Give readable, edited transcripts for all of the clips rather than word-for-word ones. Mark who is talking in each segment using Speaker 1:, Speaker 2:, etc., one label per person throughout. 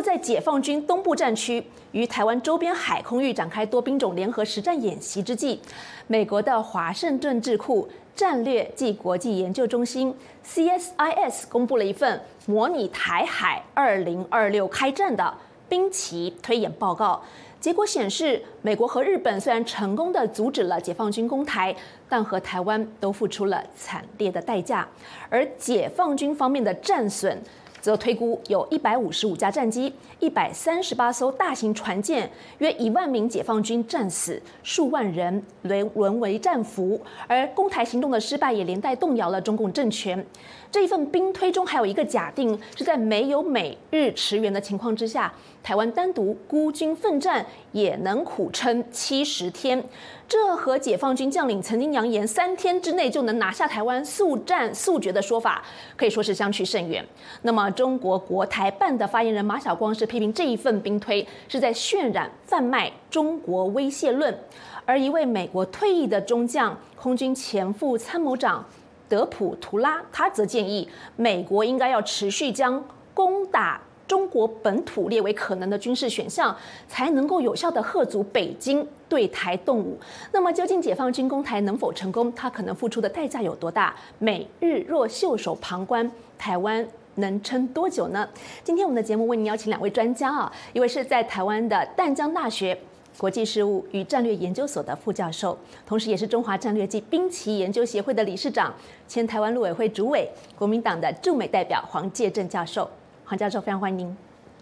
Speaker 1: 在解放军东部战区与台湾周边海空域展开多兵种联合实战演习之际，美国的华盛顿智库战略暨国际研究中心 CSIS 公布了一份模拟台海2026开战的兵棋推演报告。结果显示，美国和日本虽然成功地阻止了解放军攻台，但和台湾都付出了惨烈的代价。而解放军方面的战损，则推估有155架战机、138艘大型船舰，约1万名解放军战死，数万人沦为战俘。而攻台行动的失败，也连带动摇了中共政权。这一份兵推中还有一个假定，是在没有美日驰援的情况之下，台湾单独孤军奋战也能苦撑70天。这和解放军将领曾经扬言3天之内就能拿下台湾、速战速决的说法，可以说是相去甚远。那么，中国国台办的发言人马晓光是批评这一份兵推是在渲染贩卖中国威胁论，而一位美国退役的中将、空军前副参谋长德普图拉，他则建议美国应该要持续将攻打中国本土列为可能的军事选项，才能够有效地嚇阻北京对台动武。那么，究竟解放军攻台能否成功？它可能付出的代价有多大？美日若袖手旁观，台湾能撑多久呢？今天我们的节目为您邀请2位专家啊，一位是在台湾的淡江大学国际事务与战略研究所的副教授，同时也是中华战略暨兵棋研究协会的理事长，前台湾陆委会主委，国民党的驻美代表黄介正教授。黄教授，非常欢迎您。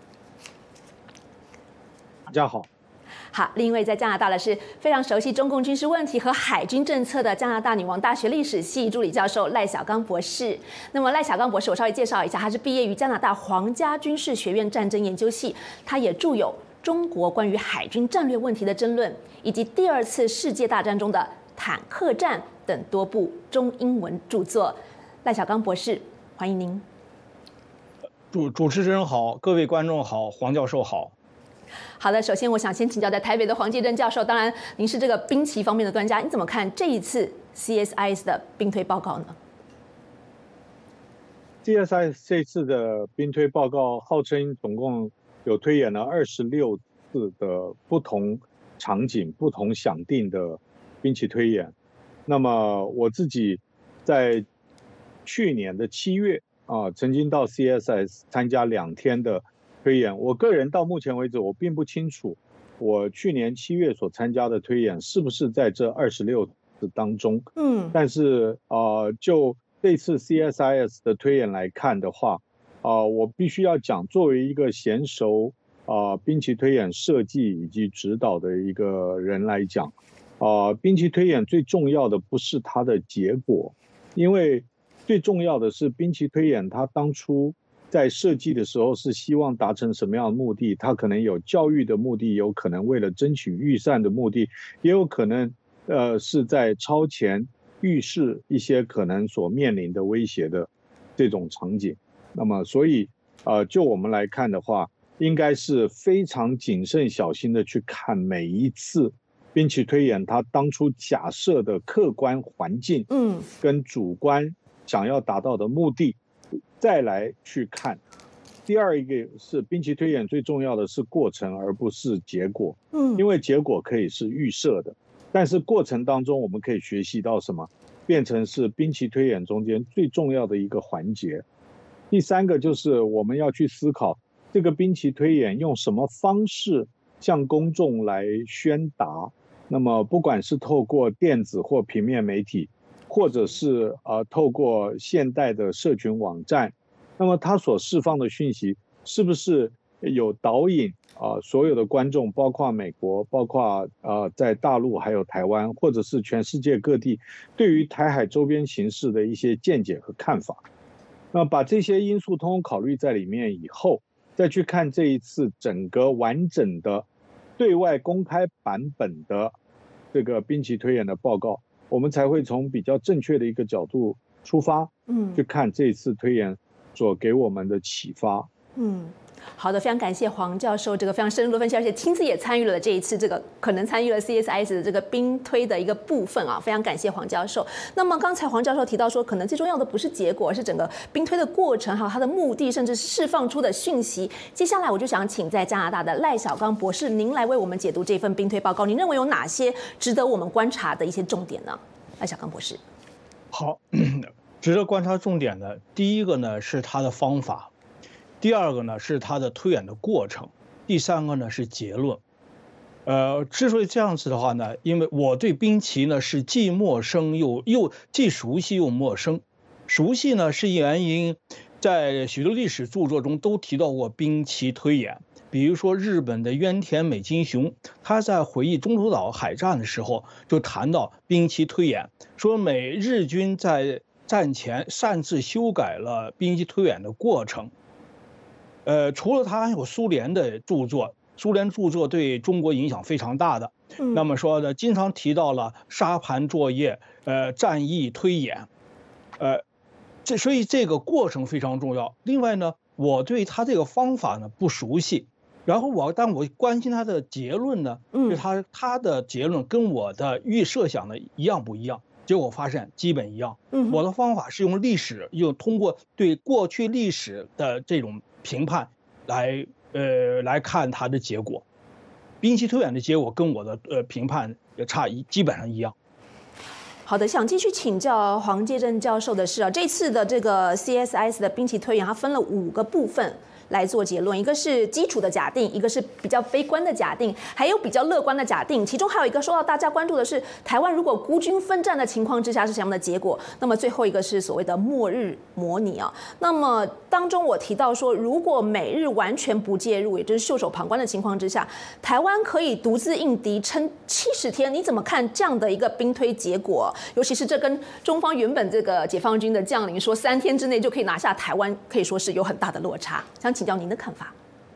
Speaker 2: 大家好。
Speaker 1: 好，另一位在加拿大的是非常熟悉中共军事问题和海军政策的加拿大女王大学历史系助理教授赖小刚博士。那么赖小刚博士，我稍微介绍一下，他是毕业于加拿大皇家军事学院战争研究系，他也著有《中国关于海军战略问题的争论》以及第2次世界大战中的坦克战等多部中英文著作。赖小刚博士，欢迎您。
Speaker 2: 主持人好，各位观众好，黄教授好。
Speaker 1: 好的，首先我想先请教在台北的黄介正教授，当然您是这个兵棋方面的专家，你怎么看这一次 CSIS 的兵推报告呢？
Speaker 2: CSIS 这次的兵推报告号称总共有推演了26次的不同场景、不同想定的兵棋推演。那么我自己在去年的7月曾经到 CSIS 参加2天的推演。我个人到目前为止，我并不清楚我去年7月所参加的推演是不是在这26次当中。但是就这次 CSIS 的推演来看的话，我必须要讲，作为一个娴熟兵棋推演设计以及指导的一个人来讲，兵棋推演最重要的不是它的结果，因为最重要的是兵棋推演它当初在设计的时候是希望达成什么样的目的。它可能有教育的目的，有可能为了争取预算的目的，也有可能是在超前预示一些可能所面临的威胁的这种场景。那么所以就我们来看的话，应该是非常谨慎小心的去看每一次兵棋推演它当初假设的客观环境跟主观想要达到的目的，再来去看。第二一个是兵棋推演最重要的是过程，而不是结果。因为结果可以是预设的，但是过程当中我们可以学习到什么，变成是兵棋推演中间最重要的一个环节。第3个就是我们要去思考这个兵棋推演用什么方式向公众来宣达。那么不管是透过电子或平面媒体，或者是透过现代的社群网站，那么它所释放的讯息是不是有导引所有的观众，包括美国，包括在大陆还有台湾，或者是全世界各地对于台海周边形势的一些见解和看法。那把这些因素通通考虑在里面以后，再去看这一次整个完整的对外公开版本的这个兵棋推演的报告，我们才会从比较正确的一个角度出发，去看这次推演所给我们的启发。
Speaker 1: 好的，非常感谢黄教授这个非常深入的分析，而且亲自也参与了这一次这个可能参与了 CSIS 的这个兵推的一个部分啊，非常感谢黄教授。那么刚才黄教授提到说，可能最重要的不是结果，而是整个兵推的过程，还有它的目的，甚至是释放出的讯息。接下来我就想请在加拿大的赖小刚博士，您来为我们解读这份兵推报告。您认为有哪些值得我们观察的一些重点呢？赖小刚博士。
Speaker 3: 好，值得观察重点的，第一个呢是它的方法。第二个呢是它的推演的过程，第三个呢是结论。之所以这样子的话呢，因为我对兵棋呢是既陌生又既熟悉又陌生。熟悉呢是原因，在许多历史著作中都提到过兵棋推演，比如说日本的渊田美金雄，他在回忆中途岛海战的时候就谈到兵棋推演，说日军在战前擅自修改了兵棋推演的过程。除了他，还有苏联的著作，苏联著作对中国影响非常大的。那么说呢，经常提到了沙盘作业，战役推演，所以这个过程非常重要。另外呢，我对他这个方法呢不熟悉，然后但我关心他的结论呢，就他的结论跟我的设想的一样不一样？结果发现基本一样。我的方法是用通过对过去历史的这种评判来看它的结果，兵棋推演的结果跟我的评判基本上一样。
Speaker 1: 好的，想继续请教黄介正教授的是这次的这个 CSIS 的兵棋推演，它分了5个部分来做结论，一个是基础的假定，一个是比较悲观的假定，还有比较乐观的假定。其中还有一个受到大家关注的是，台湾如果孤军奋战的情况之下是什么样的结果？那么最后一个是所谓的末日模拟啊。那么当中我提到说，如果美日完全不介入，也就是袖手旁观的情况之下，台湾可以独自应敌撑70天。你怎么看这样的一个兵推结果？尤其是这跟中方原本这个解放军的将领说3天之内就可以拿下台湾，可以说是有很大的落差。想请教您的看法。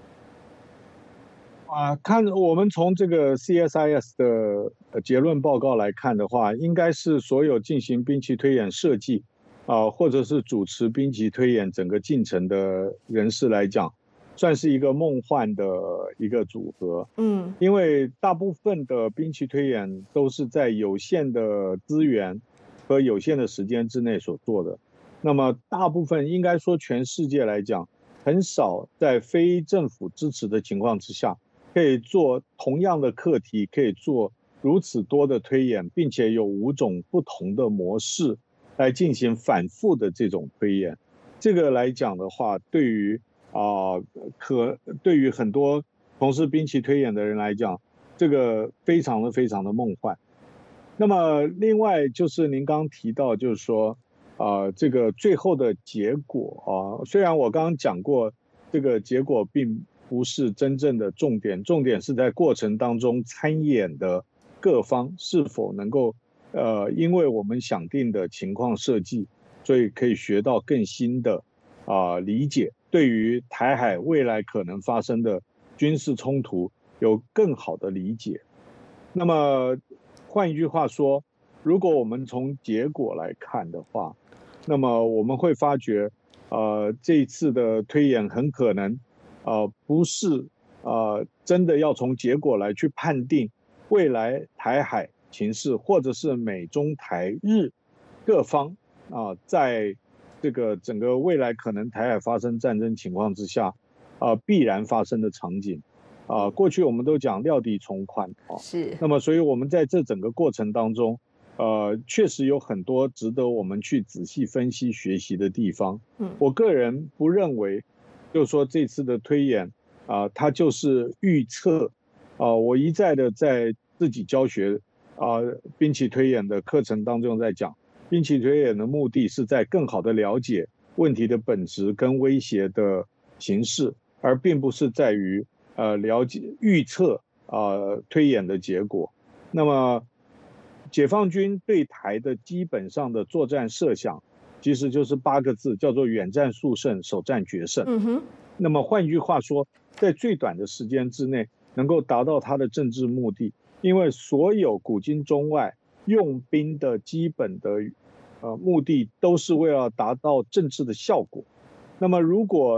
Speaker 2: 我们从这个 CSIS 的结论报告来看的话，应该是所有进行兵棋推演设计或者是主持兵棋推演整个进程的人士来讲，算是一个梦幻的一个组合。因为大部分的兵棋推演都是在有限的资源和有限的时间之内所做的。那么大部分应该说全世界来讲，很少在非政府支持的情况之下，可以做同样的课题，可以做如此多的推演，并且有5种不同的模式来进行反复的这种推演。这个来讲的话，对于很多从事兵棋推演的人来讲，这个非常的梦幻。那么另外就是您刚提到，就是说这个最后的结果虽然我刚刚讲过，这个结果并不是真正的重点，重点是在过程当中参演的各方是否能够因为我们想定的情况设计，所以可以学到更新的理解，对于台海未来可能发生的军事冲突有更好的理解。那么换一句话说，如果我们从结果来看的话，那么我们会发觉这一次的推演很可能不是真的要从结果来去判定未来台海情势，或者是美中台日各方在这个整个未来可能台海发生战争情况之下必然发生的场景。过去我们都讲料敌从宽
Speaker 1: 是。
Speaker 2: 那么所以我们在这整个过程当中确实有很多值得我们去仔细分析学习的地方。我个人不认为就是说这次的推演它就是预测我一再的在自己教学兵棋推演的课程当中在讲，兵棋推演的目的是在更好的了解问题的本质跟威胁的形式，而并不是在于了解预测推演的结果。那么解放军对台的基本上的作战设想其实就是8个字，叫做远战速胜，首战决胜。那么换句话说，在最短的时间之内能够达到它的政治目的，因为所有古今中外用兵的基本的目的都是为了达到政治的效果。那么如果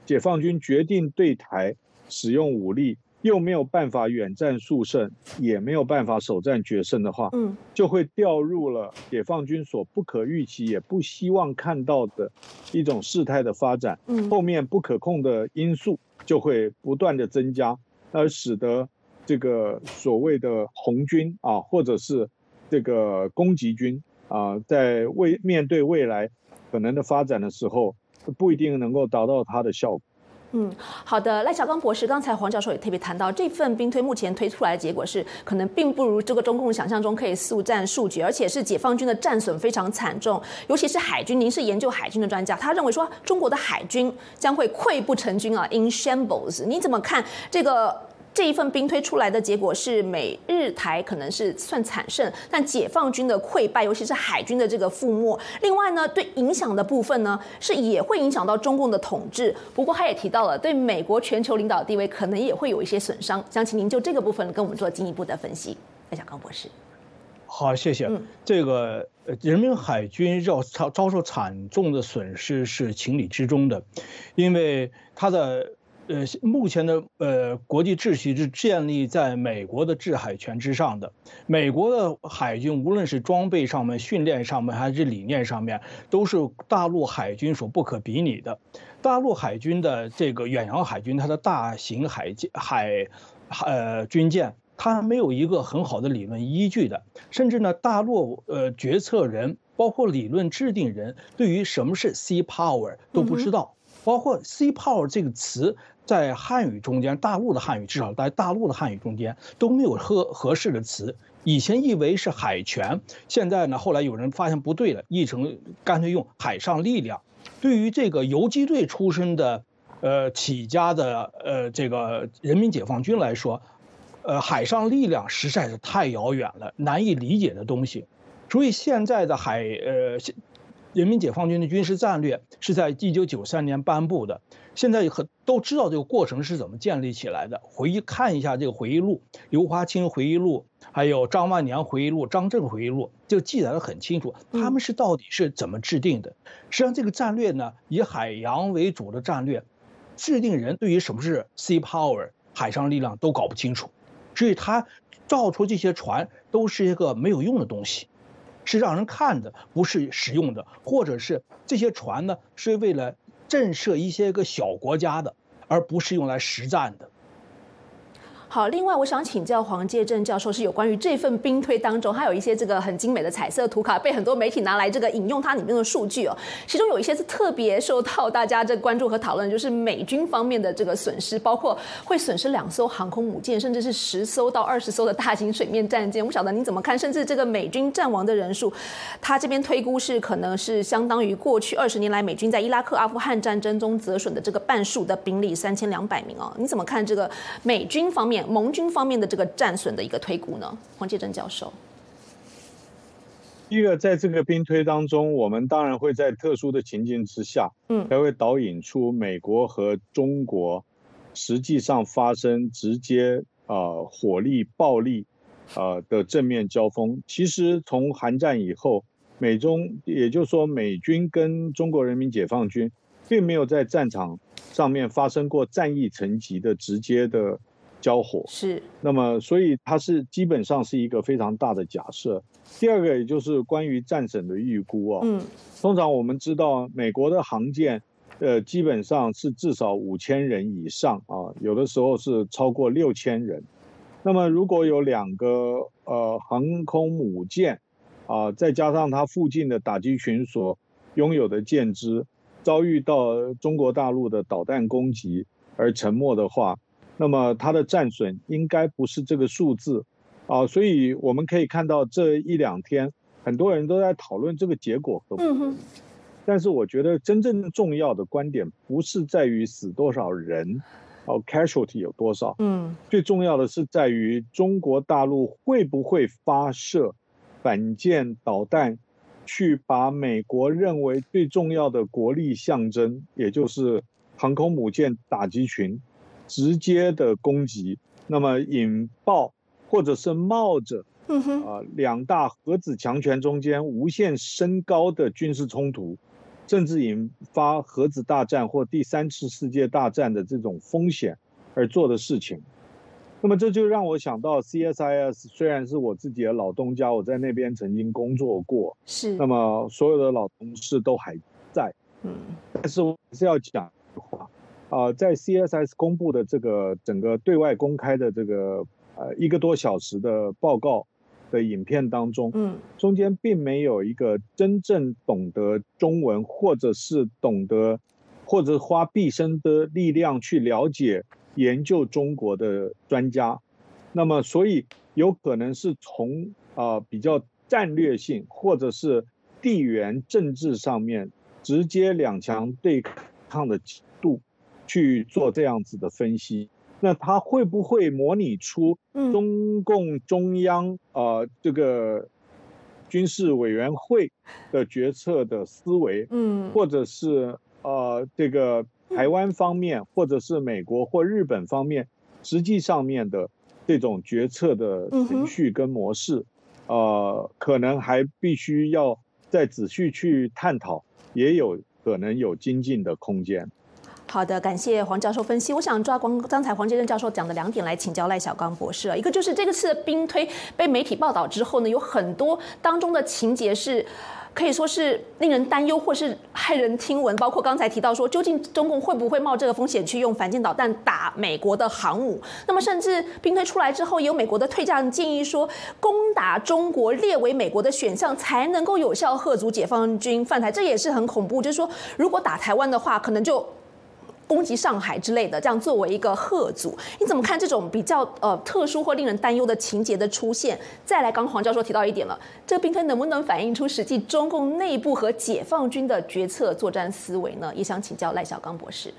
Speaker 2: 解放军决定对台使用武力，又没有办法远战速胜，也没有办法首战决胜的话，就会掉入了解放军所不可预期也不希望看到的一种事态的发展，后面不可控的因素就会不断的增加，而使得这个所谓的红军啊，或者是这个攻击军啊，在面对未来可能的发展的时候，不一定能够达到它的效果。
Speaker 1: 好的，赖小刚博士，刚才黄教授也特别谈到，这份兵推目前推出来的结果是，可能并不如这个中共想象中可以速战速决，而且是解放军的战损非常惨重，尤其是海军，您是研究海军的专家，他认为说中国的海军将会溃不成军啊 ，in shambles。你怎么看这一份兵推出来的结果是美日台可能是算惨胜，但解放军的溃败，尤其是海军的这个覆没。另外呢，对影响的部分呢，是也会影响到中共的统治。不过他也提到了，对美国全球领导地位可能也会有一些损伤。想请您就这个部分跟我们做进一步的分析，赖小刚博士。
Speaker 3: 好，谢谢。这个人民海军遭受惨重的损失是情理之中的，因为他的。目前的国际秩序是建立在美国的制海权之上的。美国的海军无论是装备上面、训练上面，还是理念上面，都是大陆海军所不可比拟的。大陆海军的这个远洋海军，它的大型军舰，它没有一个很好的理论依据的，甚至呢，大陆决策人，包括理论制定人，对于什么是 sea power 都不知道。包括 sea power 这个词在汉语中间，大陆的汉语至少在大陆的汉语中间都没有合适的词。以前以为是海权，现在呢，后来有人发现不对了，译成干脆用海上力量。对于这个游击队出身的起家的这个人民解放军来说，海上力量实在是太遥远了，难以理解的东西。所以现在的人民解放军的军事战略是在1993年颁布的，现在都知道这个过程是怎么建立起来的。看一下这个回忆录，刘华清回忆录，还有张万年回忆录、张震回忆录，就记载得很清楚，他们到底是怎么制定的。实际上，这个战略呢，以海洋为主的战略，制定人对于什么是 sea power 海上力量都搞不清楚，所以他造出这些船都是一个没有用的东西。是让人看的，不是使用的，或者是这些船呢，是为了震慑一些个小国家的，而不是用来实战的。
Speaker 1: 好，另外我想请教黄介正教授，是有关于这份兵推当中，它有一些这个很精美的彩色图卡，被很多媒体拿来这个引用它里面的数据哦。其中有一些是特别受到大家这关注和讨论，就是美军方面的这个损失，包括会损失2艘航空母舰，甚至是10艘到20艘的大型水面战舰。我晓得您怎么看？甚至这个美军战亡的人数，它这边推估是可能是相当于过去20年来美军在伊拉克、阿富汗战争中折损的这个半数的兵力3200名哦。你怎么看这个美军方面？盟军方面的这个战损的一个推估呢？黄介正教授，
Speaker 2: 第一个，在这个兵推当中，我们当然会在特殊的情境之下，才会导引出美国和中国实际上发生直接火力、暴力的正面交锋。其实从韩战以后，美中也就是说美军跟中国人民解放军，并没有在战场上面发生过战役层级的直接的交火，
Speaker 1: 是。
Speaker 2: 那么所以它是基本上是一个非常大的假设。第二个也就是关于战损的预估啊，通常我们知道美国的航舰，基本上是至少5000人以上啊，有的时候是超过6000人。那么如果有2个航空母舰啊，再加上它附近的打击群所拥有的舰只，遭遇到中国大陆的导弹攻击而沉没的话，那么它的战损应该不是这个数字啊，所以我们可以看到这1-2天，很多人都在讨论这个结果合不合理。但是我觉得真正重要的观点不是在于死多少人，casualty 有多少，最重要的是在于中国大陆会不会发射反舰导弹，去把美国认为最重要的国力象征，也就是航空母舰打击群，直接的攻击，那么引爆或者是冒着2大核子强权中间无限升高的军事冲突， 甚至引发核子大战或第3次世界大战的这种风险而做的事情。那么这就让我想到 CSIS 虽然是我自己的老东家，我在那边曾经工作过，
Speaker 1: 是，
Speaker 2: 那么所有的老同事都还在，但是我还是要讲一句话，在 CSIS 公布的这个整个对外公开的这个1个多小时的报告的影片当中，中间并没有一个真正懂得中文，或者是懂得，或者花毕生的力量去了解研究中国的专家。那么所以有可能是从比较战略性或者是地缘政治上面直接两强对抗的角度去做这样子的分析。那他会不会模拟出中共中央这个军事委员会的决策的思维，或者是这个台湾方面，或者是美国或日本方面实际上面的这种决策的程序跟模式，可能还必须要再仔细去探讨，也有可能有精进的空间。
Speaker 1: 好的，感谢黄教授分析。我想抓刚才黄介正教授讲的2点来请教赖小刚博士。一个就是这个次的兵推被媒体报道之后呢，有很多当中的情节是可以说是令人担忧或是骇人听闻，包括刚才提到说，究竟中共会不会冒这个风险去用反舰导弹打美国的航母？那么甚至兵推出来之后，也有美国的退将建议说，攻打中国列为美国的选项，才能够有效嚇阻解放军犯台。这也是很恐怖，就是说，如果打台湾的话，可能就攻击上海之类的，这样作为一个嚇阻，你怎么看这种比较特殊或令人担忧的情节的出现？再来，刚黄教授提到一点了，这个兵推能不能反映出实际中共内部和解放军的决策作战思维呢？也想请教赖小刚博士。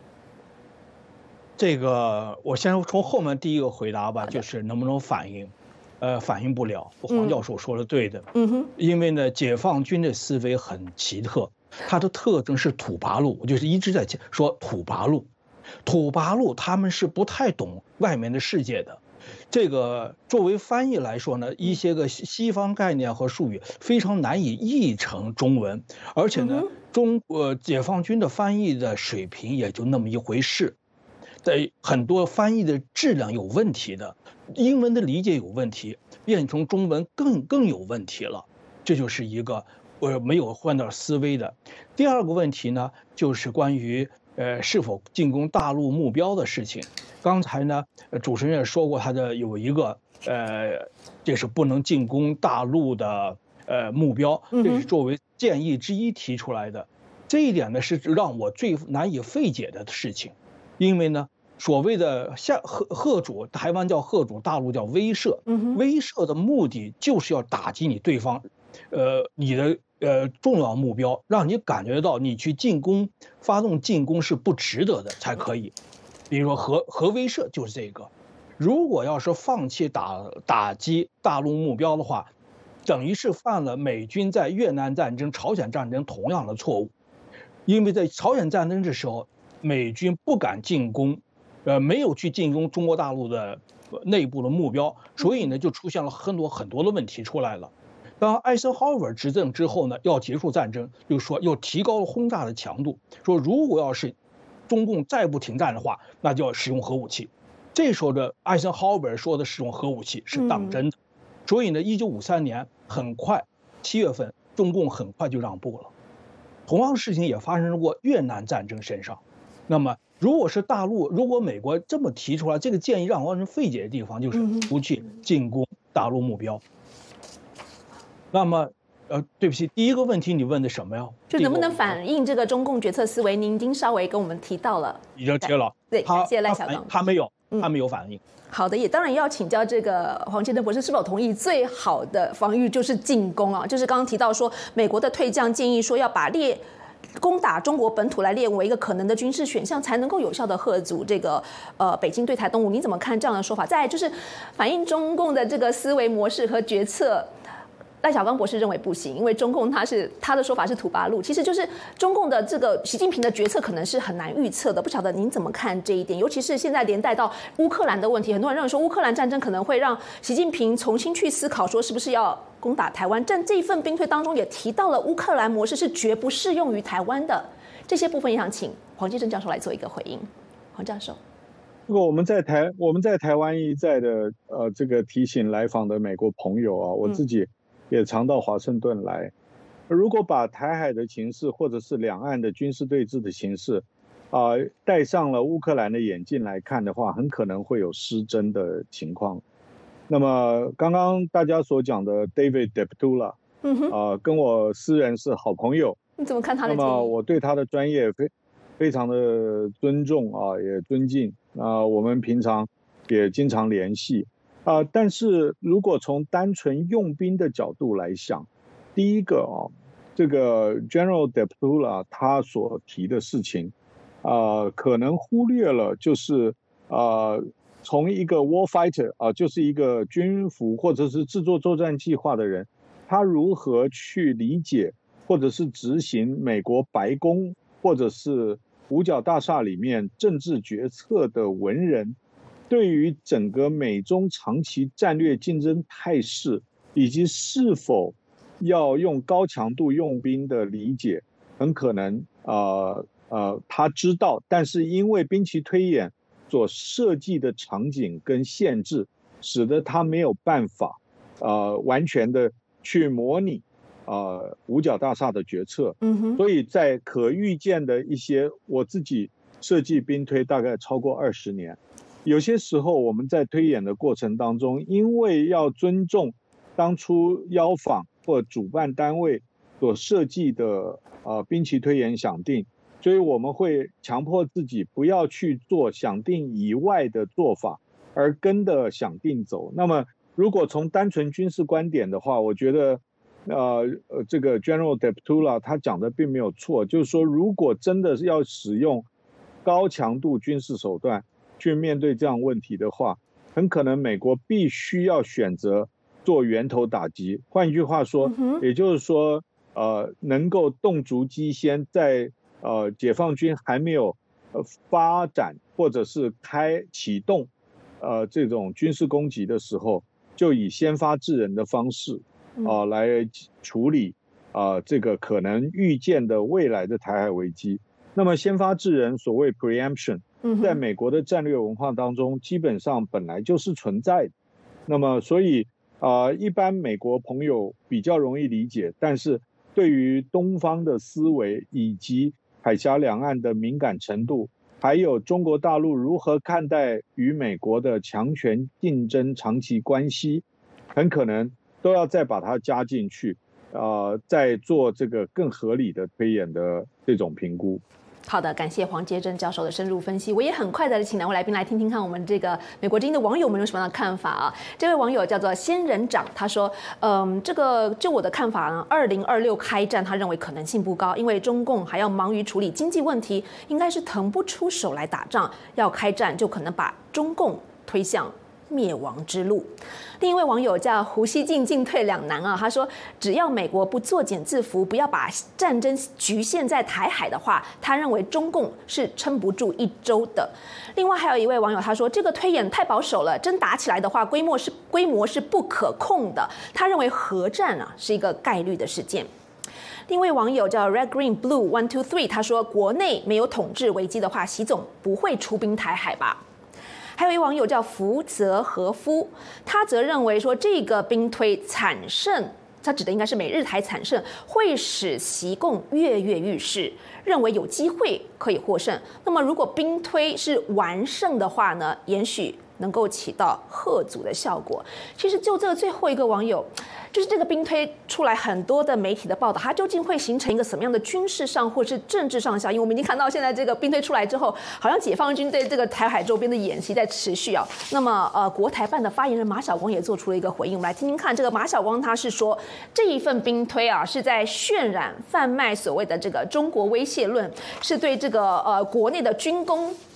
Speaker 3: 这个我先从后面第一个回答吧，就是能不能反映？反映不了。黄教授说的对的，因为呢，解放军的思维很奇特。它的特征是土八路，我就是一直在说土八路，土八路他们是不太懂外面的世界的。这个作为翻译来说呢，一些个西方概念和术语非常难以译成中文，而且呢，解放军的翻译的水平也就那么一回事，很多翻译的质量有问题的，英文的理解有问题，变成中文更有问题了，这就是一个。没有换到思维的。第二个问题呢，就是关于是否进攻大陆目标的事情。刚才呢，主持人也说过，他的有一个这是不能进攻大陆的目标，这是作为建议之一提出来的。这一点呢，是让我最难以费解的事情，因为呢，所谓的嚇阻，台湾叫嚇阻，大陆叫威慑。威慑的目的就是要打击你对方，你的重要目标，让你感觉到你去发动进攻是不值得的才可以。比如说核威慑就是这个。如果要是放弃打击大陆目标的话，等于是犯了美军在越南战争、朝鲜战争同样的错误。因为在朝鲜战争的时候，美军不敢进攻，没有去进攻中国大陆的内部的目标，所以呢就出现了很多的问题出来了。当艾森豪威尔执政之后呢，要结束战争，就是说又提高了轰炸的强度，说如果要是中共再不停战的话，那就要使用核武器。这时候的艾森豪威尔说的使用核武器是当真的，所以呢，1953年很快7月份，中共很快就让步了。同样的事情也发生过越南战争身上。那么如果是如果美国这么提出来，这个建议让人费解的地方就是不去进攻大陆目标。那么，对不起，第一个问题你问的什么呀？
Speaker 1: 就能不能反映这个中共决策思维？您已经稍微跟我们提到了，
Speaker 3: 已经提了。
Speaker 1: 对，感谢赖小刚。
Speaker 3: 他没有反应。
Speaker 1: 好的，也当然也要请教这个黄建正博士是否同意，最好的防御就是进攻啊？就是刚刚提到说，美国的退将建议说要把攻打中国本土来列为一个可能的军事选项，才能够有效的嚇阻这个北京对台动武。你怎么看这样的说法？再来就是反映中共的这个思维模式和决策赖小刚博士认为不行，因为中共他的说法是土八路，其实就是中共的这个习近平的决策可能是很难预测的。不晓得您怎么看这一点？尤其是现在连带到乌克兰的问题，很多人认为说乌克兰战争可能会让习近平重新去思考，说是不是要攻打台湾。但这一份兵推当中也提到了乌克兰模式是绝不适用于台湾的，这些部分也想请黄介正教授来做一个回应。黄教授。
Speaker 2: 这个我们在台湾一再的这个提醒来访的美国朋友啊，我自己也常到华盛顿来。如果把台海的情势或者是两岸的军事对峙的形势戴上了乌克兰的眼镜来看的话，很可能会有失真的情况。那么刚刚大家所讲的 David Deptula，跟我私人是好朋友。
Speaker 1: 你怎么看他的建议？
Speaker 2: 那么我对他的专业非常的尊重也尊敬我们平常也经常联系但是如果从单纯用兵的角度来想，第一个这个 General Deptula 他所提的事情可能忽略了就是从一个 war fighter 就是一个军服或者是制作作战计划的人，他如何去理解或者是执行美国白宫或者是五角大厦里面政治决策的文人对于整个美中长期战略竞争态势以及是否要用高强度用兵的理解，很可能他知道，但是因为兵棋推演所设计的场景跟限制，使得他没有办法完全的去模拟五角大厦的决策。所以在可预见的一些，我自己设计兵推大概超过20年，有些时候我们在推演的过程当中，因为要尊重当初邀访或主办单位所设计的兵棋推演想定，所以我们会强迫自己不要去做想定以外的做法，而跟着想定走。那么如果从单纯军事观点的话，我觉得这个 General Deptula 他讲的并没有错，就是说如果真的是要使用高强度军事手段去面对这样问题的话，很可能美国必须要选择做源头打击。换一句话说，也就是说能够动足机先，在解放军还没有发展或者是启动这种军事攻击的时候，就以先发制人的方式来处理这个可能预见的未来的台海危机。那么先发制人，所谓 preemption， 在美国的战略文化当中基本上本来就是存在的。那么所以一般美国朋友比较容易理解，但是对于东方的思维以及海峡两岸的敏感程度，还有中国大陆如何看待与美国的强权竞争长期关系，很可能都要再把它加进去再做这个更合理的推演的这种评估。
Speaker 1: 好的，感谢黄介正教授的深入分析。我也很快的请两位来宾来听听看我们这个美国之音的网友们有什么样的看法啊？这位网友叫做仙人掌，他说，这个就我的看法呢，2026开战，他认为可能性不高，因为中共还要忙于处理经济问题，应该是腾不出手来打仗，要开战就可能把中共推向灭亡之路。另一位网友叫胡锡进进退两难他说只要美国不作茧自缚，不要把战争局限在台海的话，他认为中共是撑不住1周的。另外还有一位网友他说这个推演太保守了，真打起来的话规模是不可控的，他认为核战是一个概率的事件。另一位网友叫 Red Green Blue 123，他说国内没有统治危机的话，习总不会出兵台海吧。还有一位网友叫福泽和夫，他则认为说这个兵推惨胜，他指的应该是美日台惨胜，会使习共跃跃欲试，认为有机会可以获胜。那么如果兵推是完胜的话呢，也许能够起到吓阻的效果。其实就这个最后一个网友，就是这个兵推出来很多的媒体的报道，它究竟会形成一个什么样的军事上或是政治上的效应？我们已经看到现在这个兵推出来之后，好像解放军对这个台海周边的演习在持续那么国台办的发言人马晓光也做出了一个回应，我们来听听看。这个马晓光他是说，这一份兵推是在渲染贩卖所谓的这个中国威胁论，是对这个国内的军工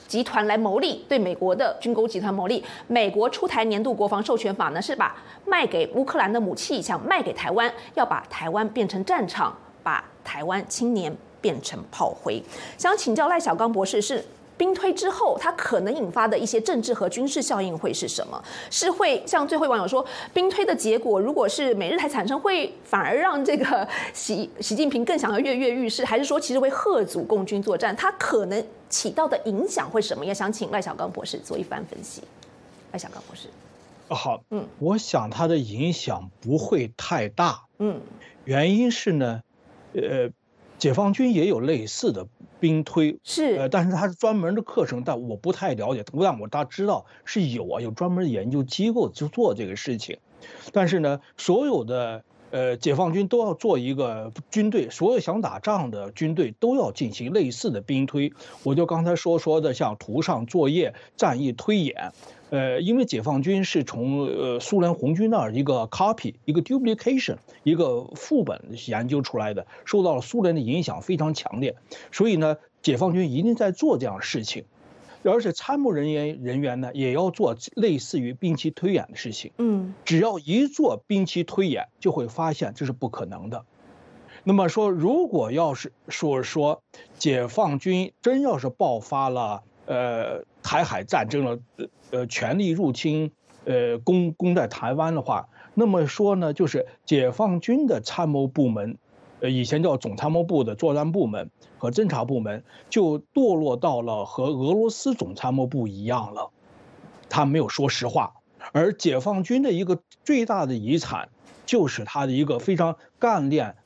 Speaker 1: 集团来牟利，对美国的军工集团牟利。美国出台年度国防授权法呢，是把卖给乌克兰的武器想卖给台湾，要把台湾变成战场，把台湾青年变成炮灰。想请教赖小刚博士，是兵推之后，它可能引发的一些政治和军事效应会是什么？是会像最后网友说，兵推的结果如果是美日台产生，会反而让这个习近平更想要跃跃欲试，还是说其实会嚇阻共军作战？它可能起到的影响会什么？也想请赖小刚博士做一番分析。赖小刚博士，
Speaker 3: 好，我想它的影响不会太大，原因是呢，解放军也有类似的兵推，但是它是专门的课程，但我不太了解，但我大知道是有专门的研究机构去做这个事情，但是呢，所有的解放军都要做一个军队，所有想打仗的军队都要进行类似的兵推。我就刚才说的，像图上作业、战役推演。因为解放军是从苏联红军那儿一个 copy、一个 duplication、一个副本研究出来的，受到了苏联的影响非常强烈，所以呢，解放军一定在做这样的事情，而且参谋人员呢也要做类似于兵棋推演的事情。只要一做兵棋推演，就会发现这是不可能的。那么说，如果要是说解放军真要是爆发了台海战争了，全力入侵攻在台湾的话，那么说呢，就是解放军的参谋部门，以前叫总参谋部的作战部门和侦察部门，就堕落到了和俄罗斯总参谋部一样了。他没有说实话，而解放军的一个最大的遗产，就是他的一个非常干练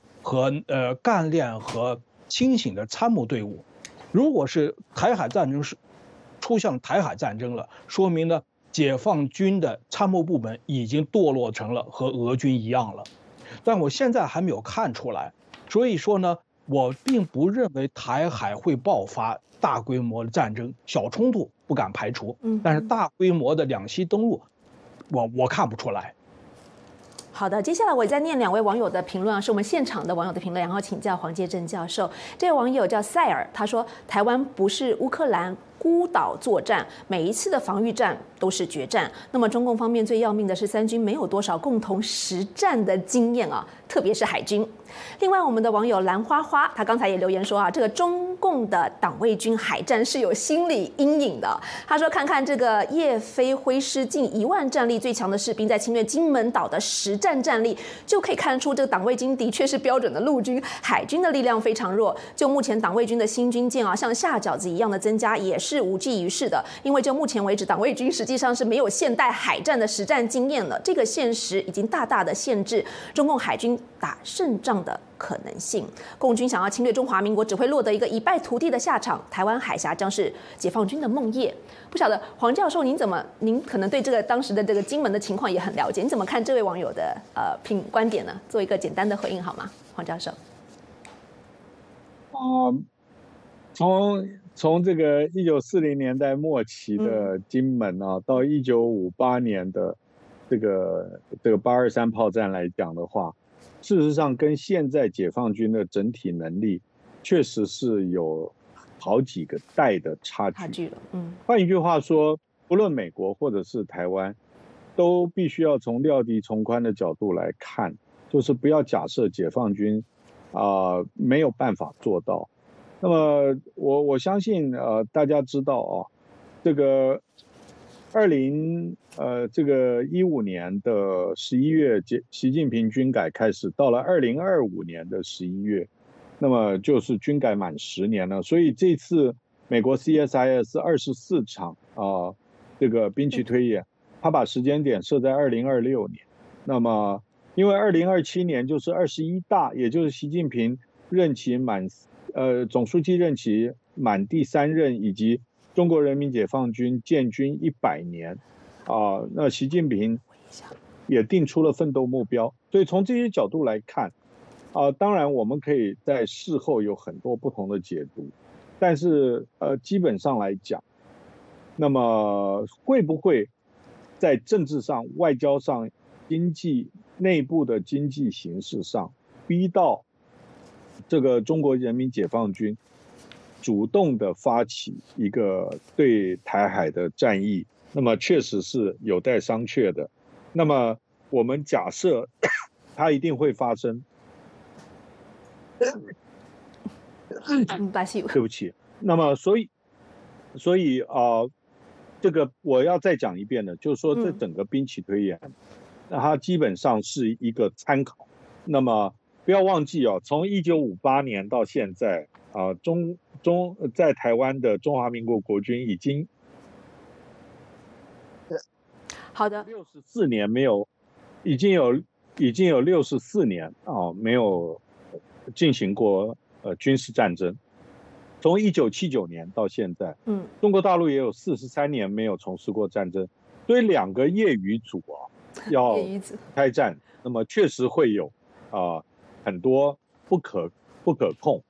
Speaker 3: 和清醒的参谋队伍。如果是台海战争出现台海战争了，说明呢，解放军的参谋部门已经堕落成了和俄军一样了，但我现在还没有看出来，所以说呢，我并不认为台海会爆发大规模的战争，小冲突不敢排除，但是大规模的两栖登陆，我看不出来。
Speaker 1: 好的，接下来我再念2位网友的评论，是我们现场的网友的评论，然后请教黄介正教授。这位网友叫塞尔，他说：“台湾不是乌克兰孤岛作战，每一次的防御战都是决战。那么中共方面最要命的是三军没有多少共同实战的经验啊，特别是海军。”另外，我们的网友兰花花，他刚才也留言说啊，这个中共的党卫军海战是有心理阴影的。他说，看看这个叶飞挥师近1万战力最强的士兵在侵略金门岛的实战战力，就可以看出这个党卫军的确是标准的陆军，海军的力量非常弱。就目前党卫军的新军舰啊，像下饺子一样的增加，也是无济于事的。因为就目前为止，党卫军实际上是没有现代海战的实战经验了。这个现实已经大大的限制中共海军打胜仗的可能性。共军想要侵略中华民国，只会落得一个一败涂地的下场。台湾海峡将是解放军的梦魇。不晓得黄教授，您可能对这个当时的这个金门的情况也很了解，你怎么看这位网友的观点呢？做一个简单的回应好吗，黄教授？
Speaker 2: 从这个1940年代末期的金门啊，到1958年的这个823炮战来讲的话，事实上跟现在解放军的整体能力确实是有好几个代的差距了。换一句话说，不论美国或者是台湾，都必须要从料敌从宽的角度来看，就是不要假设解放军没有办法做到。那么我相信大家知道啊，这个2015年的11月，习近平军改开始，到了2025年的11月，那么就是军改满10年了。所以这次美国 CSIS 24场这个兵棋推演，他把时间点设在2026年。那么因为2027年就是21大，也就是习近平任期总书记任期满第3任，以及中国人民解放军建军100年那习近平也定出了奋斗目标。所以从这些角度来看当然我们可以在事后有很多不同的解读，但是基本上来讲，那么会不会在政治上、外交上、内部的经济形势上逼到这个中国人民解放军主动的发起一个对台海的战役，那么确实是有待商榷的。那么我们假设它一定会发生，对不起。那么所以这个我要再讲一遍的，就是说这整个兵棋推演，那它基本上是一个参考。那么不要忘记从1958年到现在在台湾的中华民国国军已经
Speaker 1: 好的
Speaker 2: 64年没有，已经有64年没有进行过军事战争。从1979年到现在，中国大陆也有43年没有从事过战争，所以2个业余组要开战，那么确实会有很多不可控。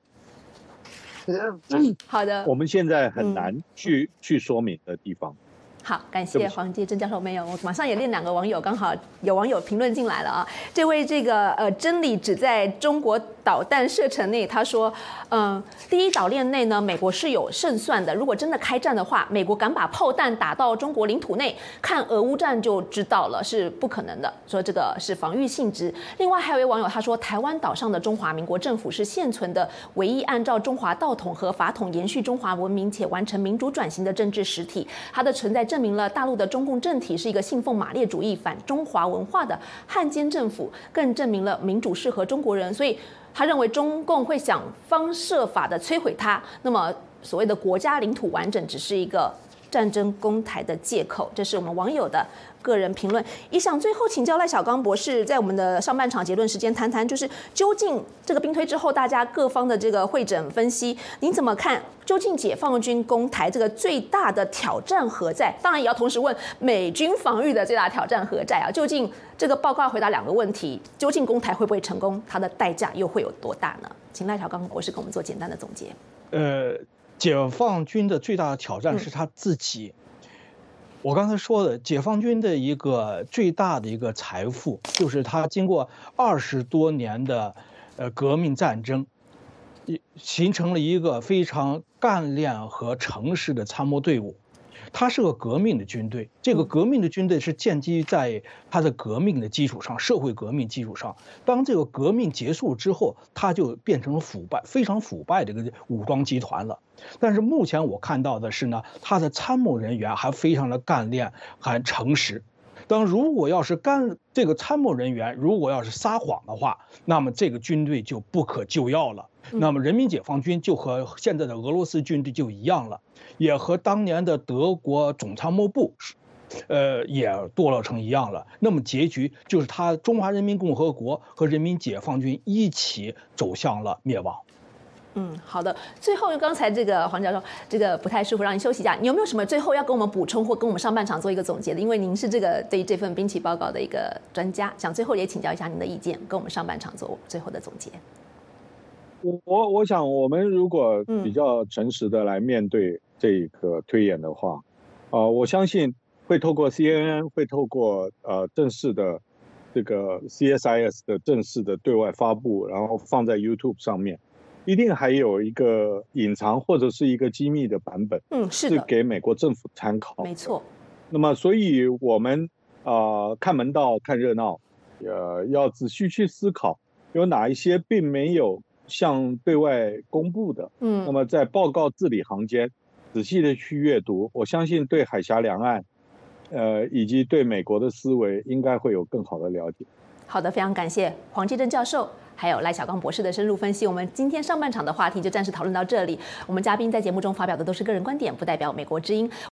Speaker 1: 好的，
Speaker 2: 我们现在很难去说明的地方。
Speaker 1: 好，感谢黄基珍教授。没有，我马上也练2个网友，刚好有网友评论进来了啊。这位真理只在中国导弹射程内，他说，第一岛链内呢，美国是有胜算的。如果真的开战的话，美国敢把炮弹打到中国领土内，看俄乌战就知道了，是不可能的。说这个是防御性质。另外还有一位网友他说，台湾岛上的中华民国政府是现存的唯一按照中华道统和法统延续中华文明且完成民主转型的政治实体，它的存在证明了大陆的中共政体是一个信奉马列主义、反中华文化的汉奸政府，更证明了民主适合中国人。所以他认为中共会想方设法的摧毁它。那么所谓的国家领土完整只是一个战争攻台的借口，这是我们网友的个人评论。也想最后请教赖小刚博士，在我们的上半场结论时间谈谈，就是究竟这个兵推之后，大家各方的这个会诊分析，您怎么看？究竟解放军攻台这个最大的挑战何在？当然也要同时问美军防御的最大挑战何在啊？究竟这个报告回答2个问题：究竟攻台会不会成功？它的代价又会有多大呢？请赖小刚博士给我们做简单的总结。
Speaker 3: 解放军的最大的挑战是他自己。我刚才说的，解放军的一个最大的一个财富，就是他经过20多年的革命战争，形成了一个非常干练和诚实的参谋队伍。它是个革命的军队，这个革命的军队是建基在它的革命的基础上，社会革命基础上。当这个革命结束之后，它就变成了非常腐败的一个武装集团了。但是目前我看到的是呢，它的参谋人员还非常的干练，还诚实。如果要是这个参谋人员如果要是撒谎的话，那么这个军队就不可救药了。那么人民解放军就和现在的俄罗斯军队就一样了，也和当年的德国总参谋部，也堕落成一样了。那么结局就是中华人民共和国和人民解放军一起走向了灭亡。
Speaker 1: 好的。最后，刚才这个黄教授这个不太舒服，让您休息一下。你有没有什么最后要跟我们补充，或跟我们上半场做一个总结的？因为您是对于这份兵棋报告的一个专家，想最后也请教一下您的意见，跟我们上半场做最后的总结。
Speaker 2: 我想，我们如果比较诚实的来面对这个推演的话，我相信会透过 CNN， 会透过正式的这个 CSIS 的正式的对外发布，然后放在 YouTube 上面。一定还有一个隐藏或者是一个机密的版本，是给美国政府参考。
Speaker 1: 没错。
Speaker 2: 那么，所以我们看门道看热闹，要仔细去思考，有哪一些并没有向对外公布的。那么在报告字里行间仔细的去阅读，我相信对海峡两岸，以及对美国的思维应该会有更好的了解。
Speaker 1: 好的，非常感谢黄基珍教授还有赖小刚博士的深入分析。我们今天上半场的话题就暂时讨论到这里。我们嘉宾在节目中发表的都是个人观点，不代表美国之音。